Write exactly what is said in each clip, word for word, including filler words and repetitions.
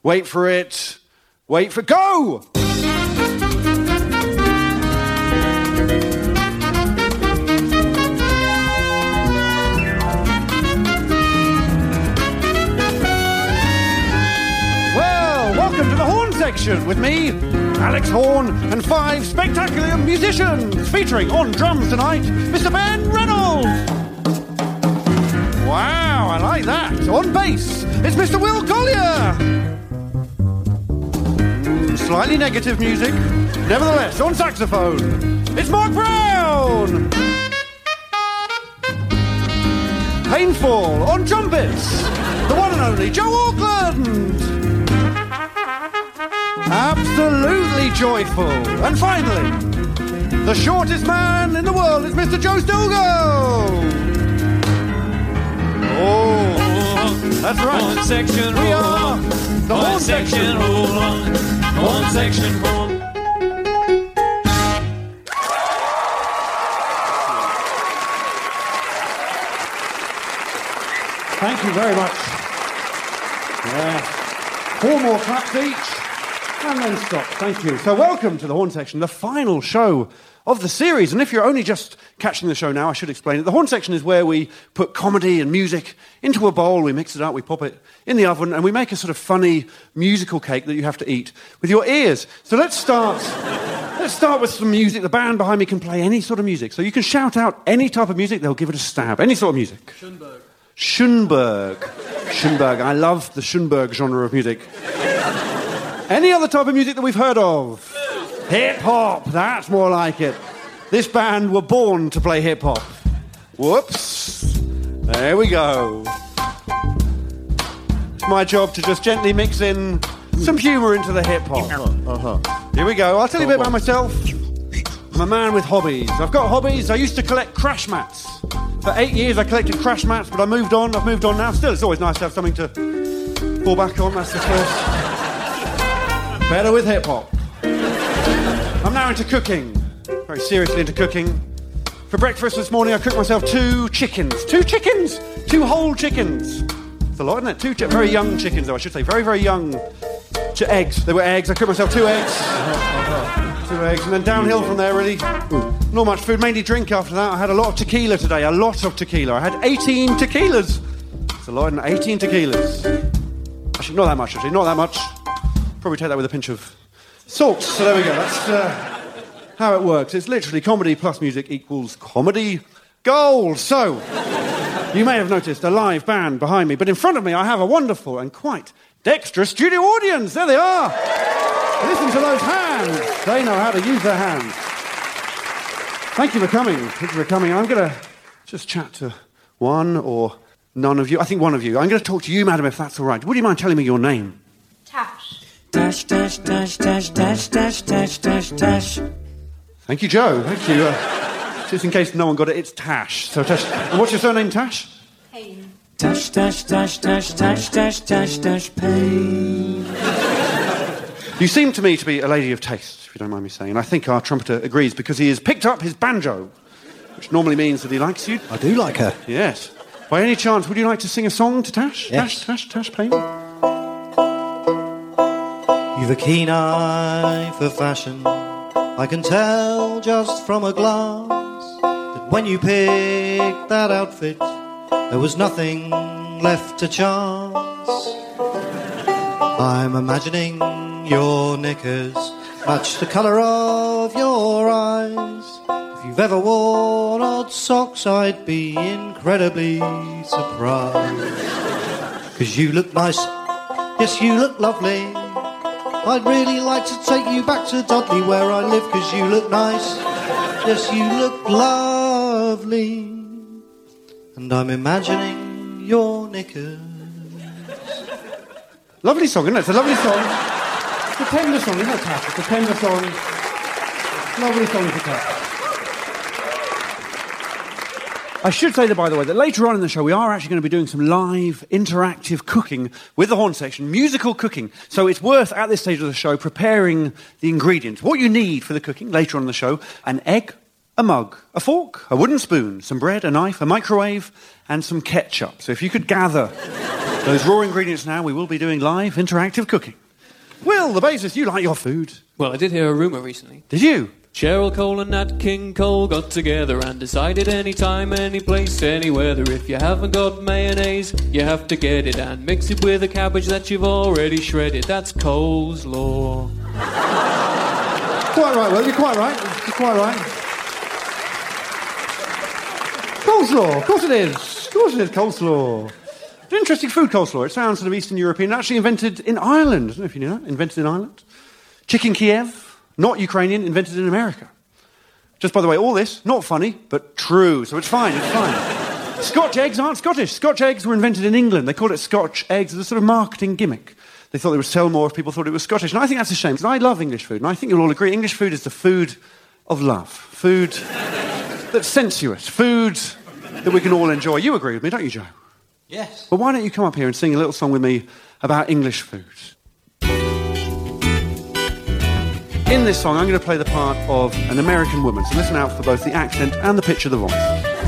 Wait for it. Wait for... Go! Welcome to the Horn Section with me, Alex Horn, and five spectacular musicians featuring on drums tonight, Mister Ben Reynolds. Wow, I like that. On bass, it's Mister Will Collier. Mm, slightly negative music. Nevertheless, on saxophone, it's Mark Brown. Painful on trumpets, the one and only Joe Auckland. Absolutely joyful. And finally, the shortest man in the world is Mister Joe Stilgo. Oh, that's right. Horn Section, we hold are on. the Horn Horn Section, Section. hold on. Horn Section, hold on. Thank you very much. Yeah. Four more claps each. And then stop. Thank you. So welcome to the Horn Section, the final show of the series. And if you're only just catching the show now, I should explain it. The Horn Section is where we put comedy and music into a bowl, we mix it up, we pop it in the oven, and we make a sort of funny musical cake that you have to eat with your ears. So let's start... let's start with some music. The band behind me can play any sort of music. So you can shout out any type of music, they'll give it a stab. Any sort of music. Schoenberg. Schoenberg. Schoenberg. I love the Schoenberg genre of music. Any other type of music that we've heard of? Hip-hop, that's more like it. This band were born to play hip-hop. Whoops. There we go. It's my job to just gently mix in some humour into the hip-hop. Uh-huh. Here we go. I'll tell you a bit about myself. I'm a man with hobbies. I've got hobbies. I used to collect crash mats. For eight years I collected crash mats, but I moved on. I've moved on now. Still, it's always nice to have something to fall back on. That's the first... Better with hip-hop. I'm now into cooking. Very seriously into cooking. For breakfast this morning, I cooked myself two chickens. Two chickens! Two whole chickens. It's a lot, isn't it? Two chi- very young chickens, though, I should say. Very, very young ch- eggs. They were eggs. I cooked myself two eggs. Two eggs. And then downhill from there, really. Not much food, mainly drink after that. I had a lot of tequila today. A lot of tequila. I had eighteen tequilas. It's a lot, isn't it? eighteen tequilas. Actually, not that much, actually. Not that much. Probably take that with a pinch of salt. So there we go. That's uh, how it works. It's literally comedy plus music equals comedy gold. So, you may have noticed a live band behind me, but in front of me I have a wonderful and quite dexterous studio audience. There they are. Listen to those hands. They know how to use their hands. Thank you for coming. Thank you for coming. I'm going to just chat to one or none of you. I think one of you. I'm going to talk to you, madam, if that's all right. Would you mind telling me your name? Tash. Dash, dash, dash, dash, dash, dash, dash, dash, dash. Thank you, Joe. Thank you. Uh, just in case no one got it, it's Tash. So Tash. And what's your surname, Tash? Payne. Dash, dash, dash, dash, dash, dash, dash, dash, pain. You seem to me to be a lady of taste, if you don't mind me saying. And I think our trumpeter agrees because he has picked up his banjo, which normally means that he likes you. I do like her. Yes. By any chance, would you like to sing a song to Tash? Yes. Tash, Tash, Tash, Payne? You've a keen eye for fashion. I can tell just from a glance that when you picked that outfit, there was nothing left to chance. I'm imagining your knickers match the colour of your eyes. If you've ever worn odd socks, I'd be incredibly surprised. 'Cause you look nice, yes, you look lovely. I'd really like to take you back to Dudley where I live, 'cause you look nice, yes, you look lovely. And I'm imagining your knickers. Lovely song, isn't it? It's a lovely song. It's a tender song, isn't it, Tash? It's a tender song. Lovely song to Tash. I should say, that, by the way, that later on in the show we are actually going to be doing some live, interactive cooking with the Horn Section, musical cooking. So it's worth, at this stage of the show, preparing the ingredients. What you need for the cooking later on in the show: an egg, a mug, a fork, a wooden spoon, some bread, a knife, a microwave, and some ketchup. So if you could gather Those raw ingredients now, we will be doing live interactive cooking. Will, the bassist, you like your food? Well, I did hear a rumour recently. Did you? Cheryl Cole and Nat King Cole got together and decided any time, any place, any weather. If you haven't got mayonnaise, you have to get it and mix it with a cabbage that you've already shredded. That's Cole's Law. Quite right, Will, you're quite right. You're quite right. Coleslaw, of course it is. Of course it is, coleslaw. It's an interesting food, coleslaw. It sounds sort of Eastern European. Actually invented in Ireland. I don't know if you knew that. Invented in Ireland. Chicken Kiev. Not Ukrainian, invented in America. Just by the way, all this, not funny, but true, so it's fine, it's fine. Scotch eggs aren't Scottish. Scotch eggs were invented in England. They called it Scotch eggs as a sort of marketing gimmick. They thought they would sell more if people thought it was Scottish. And I think that's a shame, because I love English food, and I think you'll all agree, English food is the food of love. Food that's sensuous. Food that we can all enjoy. You agree with me, don't you, Joe? Yes. Well, why don't you come up here and sing a little song with me about English food? In this song, I'm going to play the part of an American woman, so listen out for both the accent and the pitch of the voice.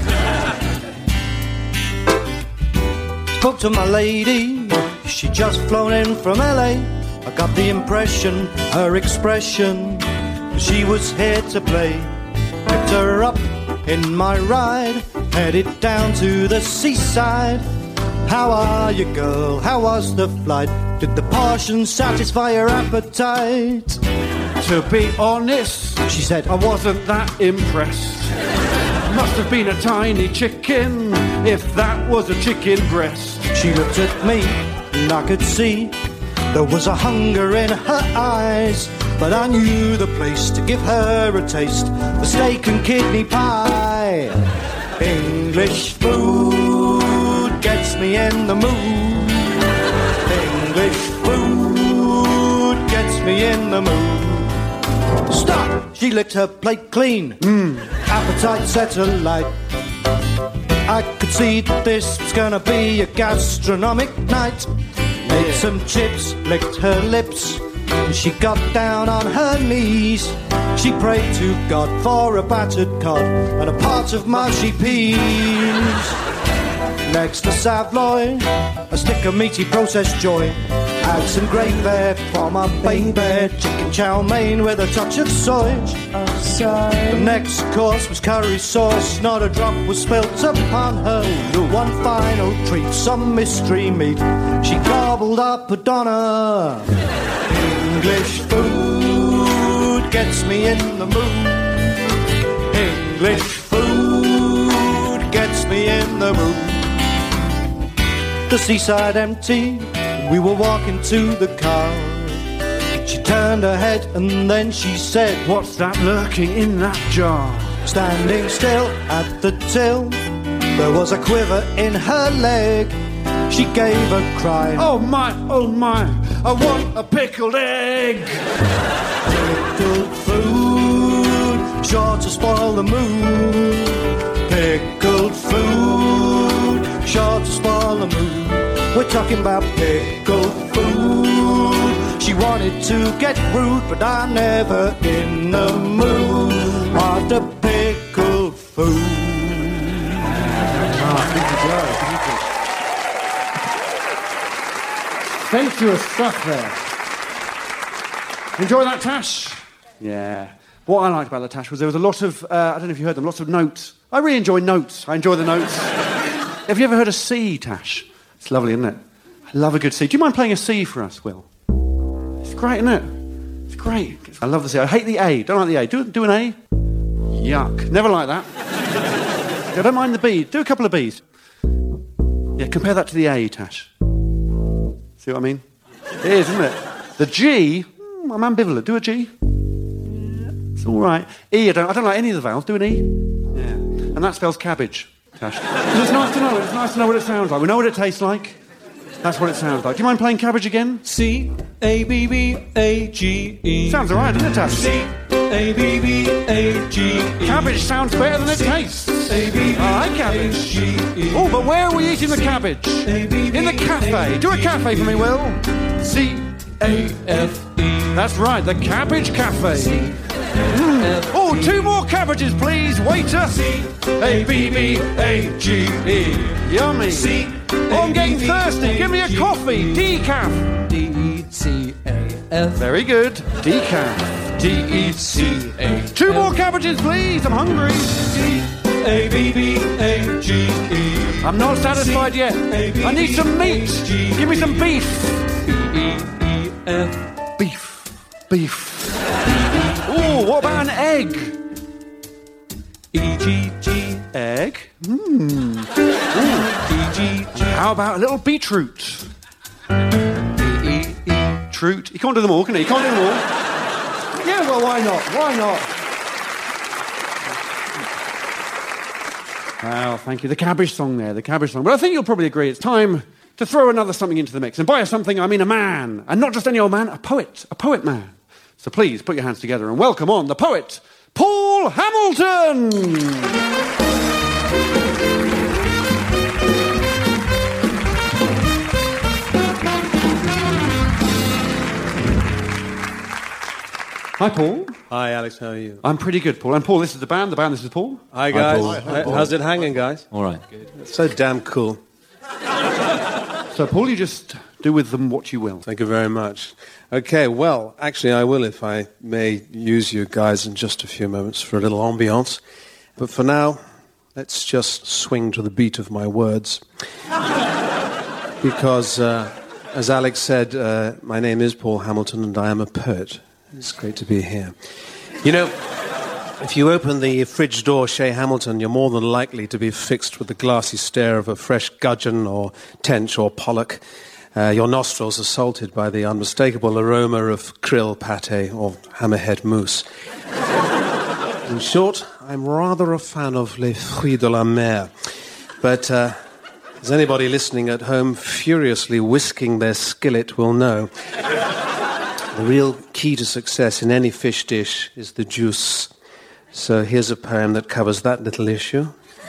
Spoke to my lady, she just flown in from L A. I got the impression, her expression, she was here to play. Picked her up in my ride, headed down to the seaside. How are you, girl? How was the flight? Did the portion satisfy your appetite? To be honest, she said, I wasn't that impressed. Must have been a tiny chicken, if that was a chicken breast. She looked at me, and I could see there was a hunger in her eyes. But I knew the place to give her a taste, the steak and kidney pie. English food gets me in the mood. English food gets me in the mood. Stop! She licked her plate clean. Mm. Appetite set alight. I could see that this was gonna be a gastronomic night. Made some chips, licked her lips, and she got down on her knees. She prayed to God for a battered cod and a pot of mushy peas. Next a Savoy, a stick of meaty processed joy. Add some gravy for my baby, chicken chow mein with a touch of soy. The next course was curry sauce, not a drop was spilt upon her. One final treat, some mystery meat, she gobbled up a doner. English food gets me in the mood. English food gets me in the mood. The seaside empty, we were walking to the car. She turned her head and then she said, what's that lurking in that jar? Standing still at the till, there was a quiver in her leg. She gave a cry, oh my, oh my, I want a pickled egg. Pickled food, sure to spoil the mood. Pickled food, sure to spoil the mood. We're talking about pickled food. She wanted to get rude, but I'm never in the mood after pickled food. Ah, thank you, Joe. Sensuous stuff there. Enjoy that, Tash? Yeah. What I liked about the Tash was there was a lot of, uh, I don't know if you heard them, lots of notes. I really enjoy notes. I enjoy the notes. Have you ever heard a C, Tash? It's lovely, isn't it? I love a good C. Do you mind playing a C for us, Will? It's great, isn't it? It's great. I love the C. I hate the A. Don't like the A. Do, do an A. Yuck. Never like that. I don't mind the B. Do a couple of Bs. Yeah, compare that to the A, Tash. See what I mean? It is, isn't it? The G, mm, I'm ambivalent. Do a G. It's all right. E, I don't, I don't like any of the vowels. Do an E. Yeah. And that spells cabbage, Tash. It's nice to know. It's nice to know what it sounds like. We know what it tastes like. That's what it sounds like. Do you mind playing cabbage again? C A B B A G E. Sounds all right, doesn't it, Tash? C A B B A G E. Cabbage sounds better than it tastes. A B B I like cabbage. Oh, but where are we eating the cabbage? In the cafe. Do a cafe for me, Will. C A F E. That's right, the Cabbage Cafe. Mm. Oh, two more cabbages, please, waiter. C A B B A G E. Yummy. C Oh, I'm getting thirsty. Give me a coffee. Decaf. D E C A F. Very good. Decaf. D E C A F. Two more cabbages, please. I'm hungry. D A B B A G E. I'm not satisfied yet. I need some meat. Give me some beef. B E E F. Beef. Beef. Ooh, what about an egg? E G G. Egg? Mmm. E G G. How about a little beetroot? E E E. Troot. You can't do them all, can you? You can't do them all. Yeah, well, why not? Why not? Well, thank you. The cabbage song there, the cabbage song. But I think you'll probably agree it's time to throw another something into the mix. And by a something, I mean a man. And not just any old man, a poet. A poet man. So please, put your hands together and welcome on the poet, Paul Hamilton! Hi, Paul. Hi, Alex. How are you? I'm pretty good, Paul. And Paul, this is the band. The band, this is Paul. Hi, guys. Paul. Hi, how's it hanging, guys? All right. It's so damn cool. So, Paul, you just do with them what you will. Thank you very much. Okay, well, actually, I will, if I may, use you guys in just a few moments for a little ambiance. But for now, let's just swing to the beat of my words. Because, uh, as Alex said, uh, my name is Paul Hamilton and I am a poet. It's great to be here. You know, if you open the fridge door, Shea Hamilton, you're more than likely to be fixed with the glassy stare of a fresh gudgeon or tench or pollock. Uh, your nostrils assaulted by the unmistakable aroma of krill pate or hammerhead mousse. In short, I'm rather a fan of les fruits de la mer. But uh, as anybody listening at home furiously whisking their skillet will know, the real key to success in any fish dish is the juice. So here's a poem that covers that little issue.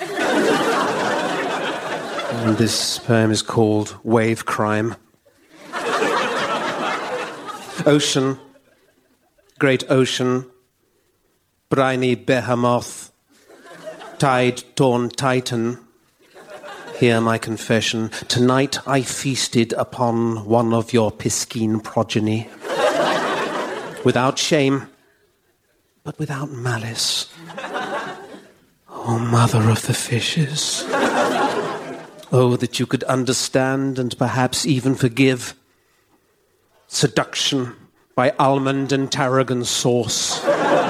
And this poem is called Wave Crime. Ocean, great ocean, briny behemoth, tide-torn titan. Hear my confession. Tonight I feasted upon one of your piscine progeny. Without shame, but without malice. Oh, mother of the fishes. Oh, that you could understand and perhaps even forgive. Seduction by almond and tarragon sauce.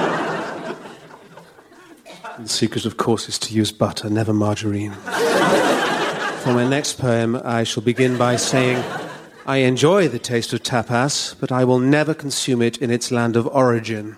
The secret, of course, is to use butter, never margarine. For my next poem, I shall begin by saying, I enjoy the taste of tapas, but I will never consume it in its land of origin.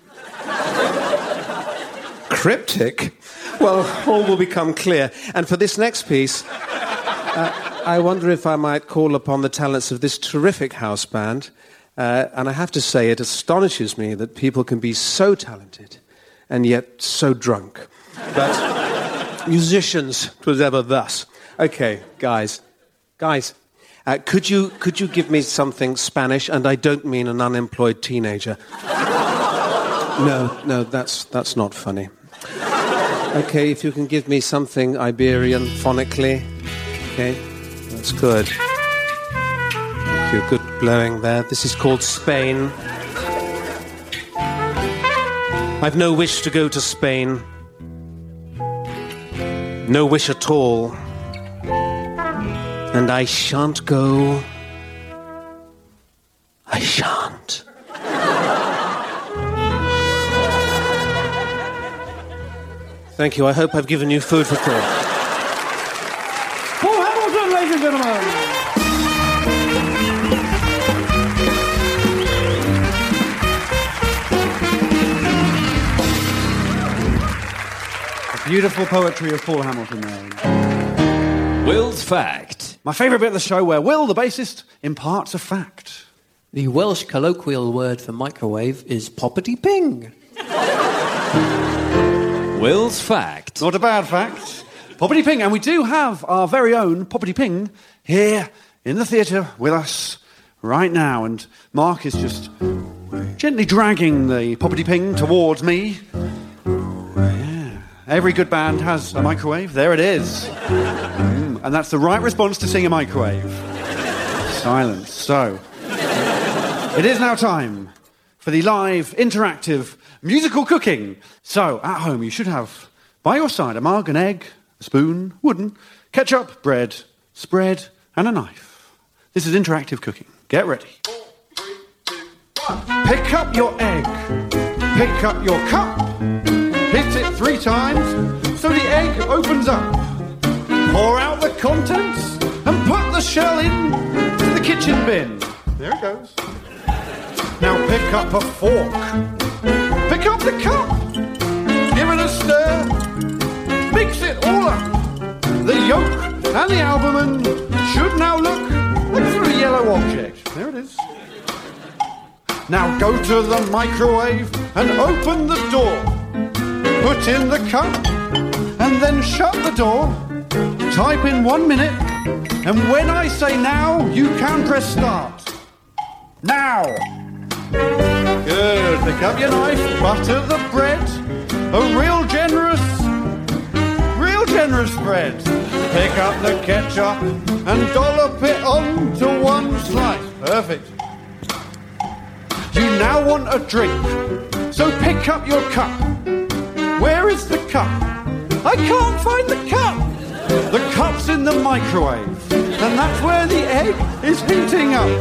Cryptic? Well, all will become clear. And for this next piece, uh, I wonder if I might call upon the talents of this terrific house band. Uh, and I have to say, it astonishes me that people can be so talented and yet so drunk. But musicians, 'twas ever thus. Okay, guys, guys. Uh, could you could you give me something Spanish? And I don't mean an unemployed teenager. No, no, that's that's not funny. Okay, if you can give me something Iberian phonically. Okay, that's good. Thank you, good blowing there. This is called Spain. I've no wish to go to Spain. No wish at all. And I shan't go. I shan't. Thank you. I hope I've given you food for thought. Paul Hamilton, ladies and gentlemen. The beautiful poetry of Paul Hamilton there. Will's Fact. My favourite bit of the show where Will, the bassist, imparts a fact. The Welsh colloquial word for microwave is poppity ping. Will's Fact. Not a bad fact. Poppity Ping. And we do have our very own Poppity Ping here in the theatre with us right now. And Mark is just gently dragging the Poppity Ping towards me. Yeah. Every good band has a microwave. There it is. Mm. And that's the right response to seeing a microwave. Silence. So, it is now time for the live, interactive, musical cooking. So, at home, you should have by your side a mug, an egg, a spoon, wooden, ketchup, bread, spread, and a knife. This is interactive cooking. Get ready. Four, three, two, one. Pick up your egg. Pick up your cup. Hit it three times so the egg opens up. Pour out the contents and put the shell in the kitchen bin. There it goes. Now pick up a fork. Pick up the cup. Give it a stir. Mix it all up. The yolk and the albumin should now look like a sort of yellow object. There it is. Now go to the microwave and open the door. Put in the cup and then shut the door. Type in one minute, and when I say now, you can press start. Now! Good. Pick up your knife, butter the bread. A real generous, real generous spread. Pick up the ketchup and dollop it onto one slice. Perfect. You now want a drink, so pick up your cup. Where is the cup? I can't find the cup. The cup's in the microwave, and that's where the egg is heating up.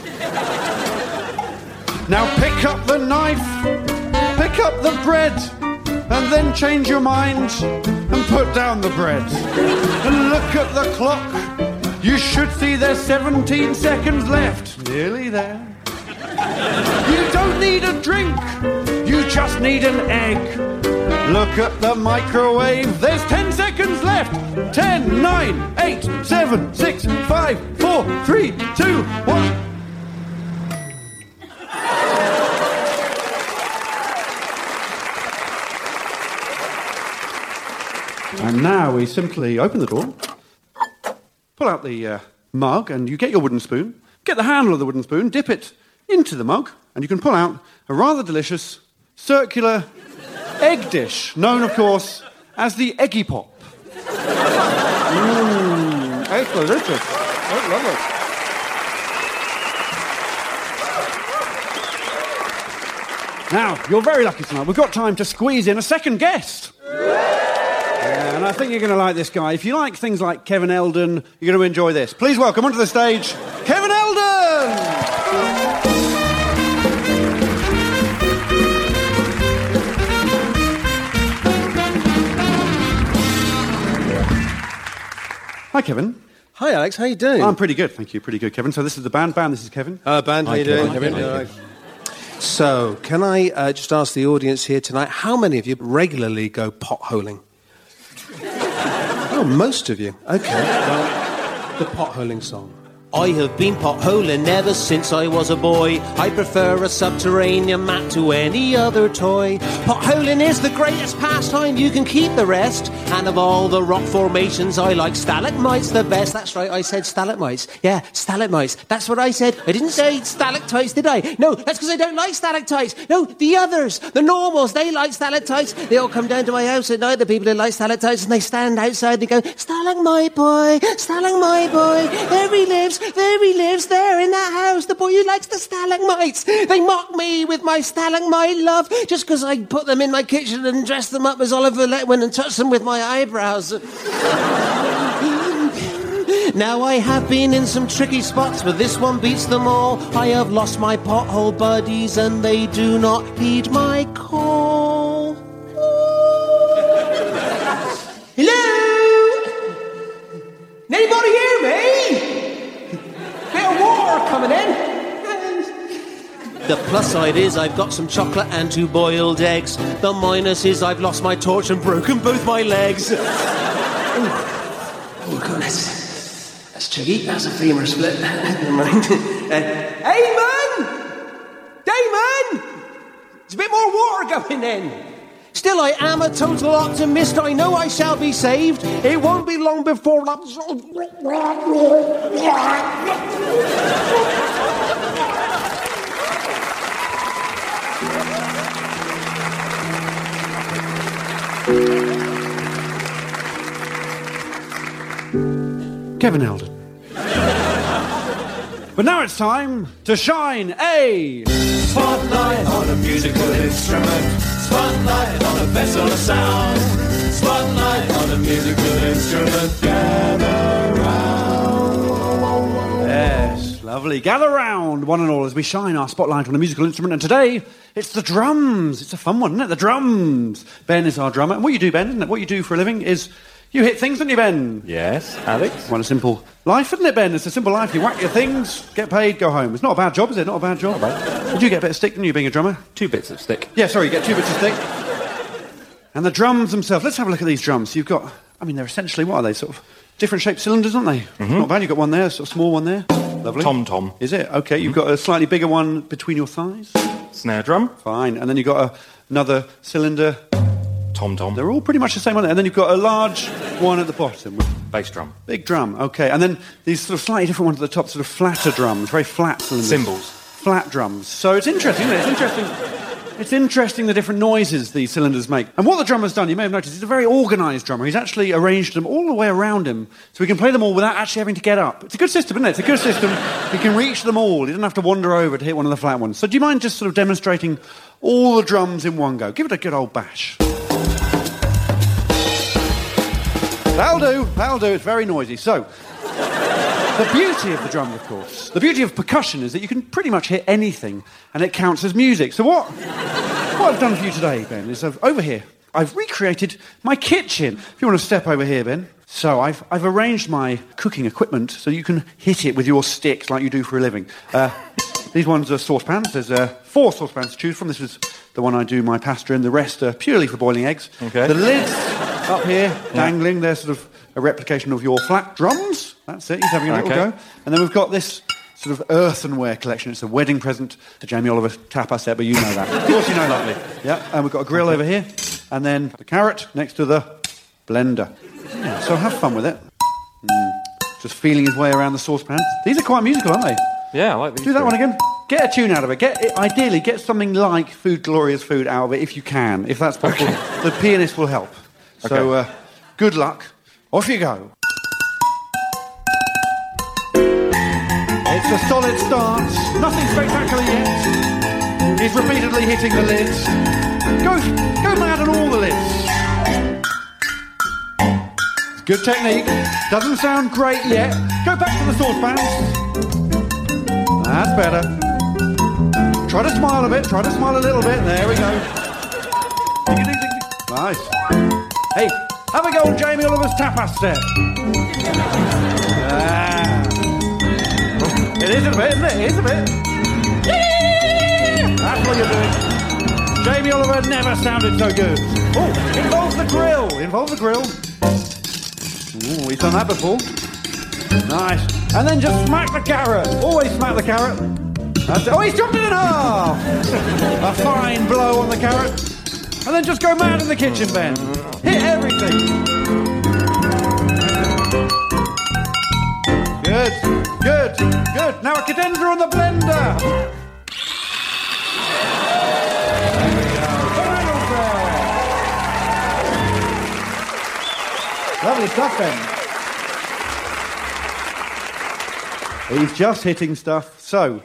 Now pick up the knife, pick up the bread, and then change your mind and put down the bread. And look at the clock. You should see there's seventeen seconds left. Nearly there. You don't need a drink, you just need an egg. Look at the microwave, there's ten seconds left. ten, nine, eight, seven, six, five, four, three, two, one. And now we simply open the door, pull out the uh, mug, and you get your wooden spoon, get the handle of the wooden spoon, dip it into the mug, and you can pull out a rather delicious circular egg dish, known, of course, as the Eggy Pop. Mmm, it's delicious. I love it. Now, you're very lucky tonight. We've got time to squeeze in a second guest. Yeah, and I think you're going to like this guy. If you like things like Kevin Eldon, you're going to enjoy this. Please welcome onto the stage, Kevin Eldon! Hi, Kevin. Hi, Alex. How you doing? I'm pretty good, thank you. Pretty good, Kevin. So this is the band. Band, this is Kevin. Uh, band, how Hi, you Kevin. doing? Hi, Kevin. Kevin. Kevin. So, can I uh, just ask the audience here tonight, how many of you regularly go potholing? Oh, most of you. Okay. Well, the potholing song. I have been potholing ever since I was a boy. I prefer a subterranean mat to any other toy. Potholing is the greatest pastime, you can keep the rest. And of all the rock formations, I like stalagmites the best. That's right, I said stalagmites. Yeah, stalagmites. That's what I said. I didn't say stalactites, did I? No, that's because I don't like stalactites. No, the others, the normals, they like stalactites. They all come down to my house at night, the people who like stalactites, and they stand outside and they go, stalagmite boy, stalagmite boy, there he lives. There he lives, there in that house, the boy who likes the stalagmites. They mock me with my stalagmite love just because I put them in my kitchen and dress them up as Oliver Letwin and touch them with my eyebrows. Now I have been in some tricky spots, but this one beats them all. I have lost my pothole buddies and they do not heed my call. Hello? Anybody hear me? Bit of water coming in. The plus side is I've got some chocolate and two boiled eggs. The minus is I've lost my torch and broken both my legs. Oh, oh goodness. That's tricky. That's a femur split. Never mind. uh, hey, man! Damon! There's a bit more water going in. Still, I am a total optimist. I know I shall be saved. It won't be long before... Kevin Eldon. But now it's time to shine a Spotlight on a musical instrument. Spotlight on a vessel of sound. Spotlight on a musical instrument. Gather round. Yes, lovely. Gather round, one and all, as we shine our spotlight on a musical instrument. And today, it's the drums. It's a fun one, isn't it? The drums. Ben is our drummer. And what you do, Ben, isn't it? What you do for a living is you hit things, don't you, Ben? Yes, Alex. What a simple life, isn't it, Ben? It's a simple life. You whack your things, get paid, go home. It's not a bad job, is it? Not a bad job. Not bad. Did you get a bit of stick, didn't you, being a drummer? Two bits of stick. Yeah, sorry, you get two bits of stick. And the drums themselves. Let's have a look at these drums. You've got, I mean, they're essentially, what are they? Sort of different shaped cylinders, aren't they? Mm-hmm. Not bad. You've got one there, a sort of small one there. Lovely. Tom-tom. Is it? Okay, mm-hmm. You've got a slightly bigger one between your thighs. Snare drum. Fine. And then you've got a, another cylinder. Tom-tom. They're all pretty much the same, aren't they? And then you've got a large one at the bottom. Bass drum. Big drum, okay. And then these sort of slightly different ones at the top, sort of flatter drums, very flat cylinders. Cymbals. Flat drums. So it's interesting, isn't it? It's interesting. It's interesting the different noises these cylinders make. And what the drummer's done, you may have noticed, he's a very organised drummer. He's actually arranged them all the way around him so he can play them all without actually having to get up. It's a good system, isn't it? It's a good system. He can reach them all. He doesn't have to wander over to hit one of the flat ones. So do you mind just sort of demonstrating all the drums in one go? Give it a good old bash. That'll do, that'll do. It's very noisy. So, the beauty of the drum, of course, the beauty of percussion is that you can pretty much hit anything and it counts as music. So what, what I've done for you today, Ben, is I've, over here, I've recreated my kitchen. If you want to step over here, Ben. So I've, I've arranged my cooking equipment so you can hit it with your sticks like you do for a living. Uh, these ones are saucepans. There's uh, four saucepans to choose from. This is the one I do my pasta in. The rest are purely for boiling eggs. Okay. The lids up here, dangling, yeah. They're sort of a replication of your flat drums. That's it, he's having a little okay. go. And then we've got this sort of earthenware collection. It's a wedding present to Jamie Oliver tapas set, but you know that. Of course you know that. Yeah, and we've got a grill okay. over here. And then the carrot next to the blender. Yeah, so have fun with it. Mm. Just feeling his way around the saucepan. These are quite musical, aren't they? Yeah, I like these. Do that three. one again. Get a tune out of it. Get it, ideally, get something like Food Glorious Food out of it if you can. If that's possible, okay. The pianist will help. So, okay. uh, good luck. Off you go. It's a solid start. Nothing spectacular yet. He's repeatedly hitting the lids. Go, go mad on all the lids. It's good technique. Doesn't sound great yet. Go back to the saucepans. That's better. Try to smile a bit. Try to smile a little bit. There we go. Nice. Hey, have a go on Jamie Oliver's tapas set. Ah. It is a bit, isn't it? It is a bit. Yeah! That's what you're doing. Jamie Oliver never sounded so good. Oh, involves the grill. Involves the grill. Ooh, we've done that before. Nice. And then just smack the carrot. Always smack the carrot. That's it. Oh, he's dropped it in half. A fine blow on the carrot. And then just go mad in the kitchen, Ben. Hit everything. Good, good, good. Now a cadenza on the blender. There we go. Lovely stuff, Ben. He's just hitting stuff. So,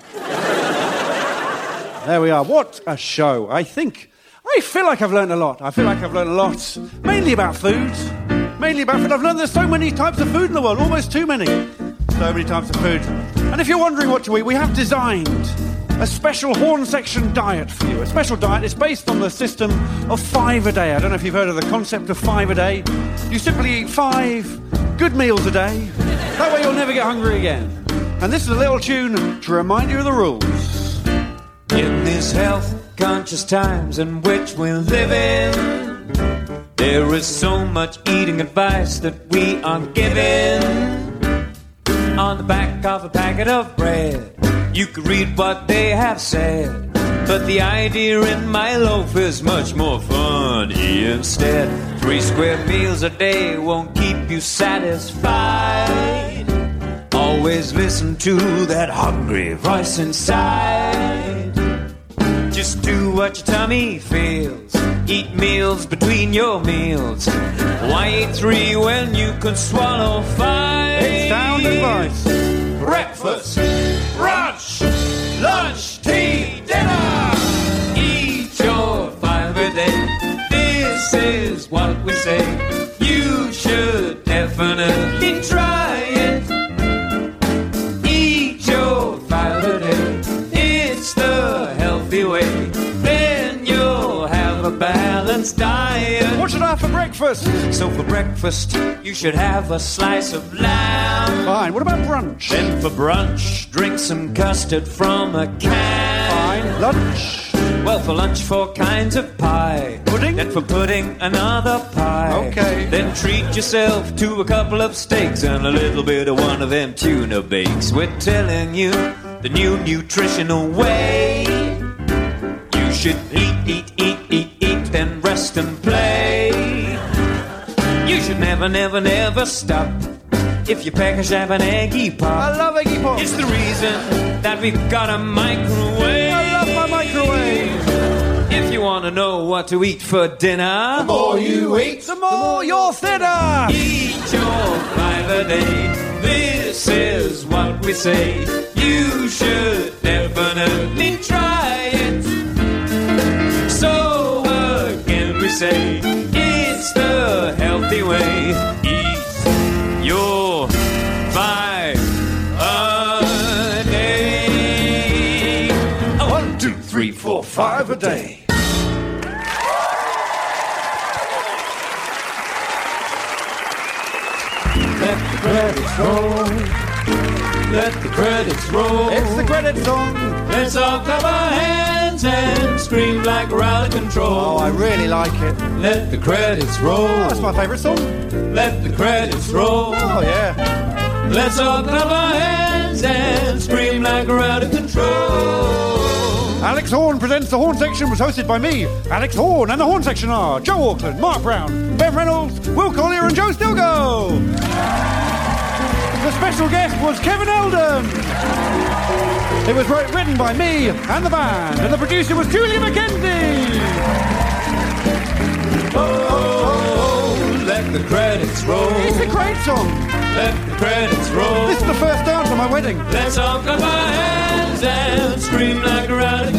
there we are. What a show. I think, I feel like I've learned a lot. I feel like I've learned a lot, mainly about food. Mainly about food. I've learned there's so many types of food in the world, almost too many. So many types of food. And if you're wondering what to eat, we have designed a special horn section diet for you. A special diet. It's based on the system of five a day. I don't know if you've heard of the concept of five a day. You simply eat five good meals a day. That way you'll never get hungry again. And this is a little tune to remind you of the rules. In these health-conscious times in which we live in, there is so much eating advice that we are given. On the back of a packet of bread, you could read what they have said, but the idea in my loaf is much more fun. Instead, three square meals a day won't keep you satisfied. Always listen to that hungry voice inside. Just do what your tummy feels. Eat meals between your meals. Why eat three when you could swallow five? It's Sound advice. Breakfast, brunch, lunch, tea, dinner. Eat your five a day. This is what we say. You should definitely try it. Eat your five a day. It's the healthy way. Then you'll have a balanced diet. What should I have for breakfast? So for breakfast, you should have a slice of lamb. Fine. What about brunch? Then for brunch, drink some custard from a can. Fine. Lunch? Well, for lunch, four kinds of pie. Pudding? Then for pudding, another pie. Okay. Then treat yourself to a couple of steaks and a little bit of one of them tuna bakes. We're telling you the new nutritional way. You should eat, eat, eat, eat, eat, then rest and play. You should never, never, never stop if your packers have an eggy pop. I love eggy pop. It's the reason that we've got a microwave. I love my microwave. If you want to know what to eat for dinner, The more you eat, the more you're thinner. eat your five a day. This is what we say. You should definitely try it. So again we say, it's the healthy way. Eat your five a day. One, two, three, four, five a day. Let the credits roll. Let the credits roll. It's the credit song. Let's all clap our hands and scream like we're out of control. Oh, I really like it. Let the credits roll. That's my favourite song. Let the credits roll. Oh, yeah. Let's all clap our hands and scream like we're out of control. Alex Horn Presents The Horn Section was hosted by me, Alex Horn, and The Horn Section are Joe Auckland, Mark Brown, Ben Reynolds, Will Collier and Joe Stilgo. The special guest was Kevin Eldon. It was wrote, written by me and the band, and the producer was Julia McKenzie. Oh, oh, oh, let the credits roll. It's a great song. Let the credits roll. This is the first dance on my wedding. Let's all clap our hands and scream like we're out of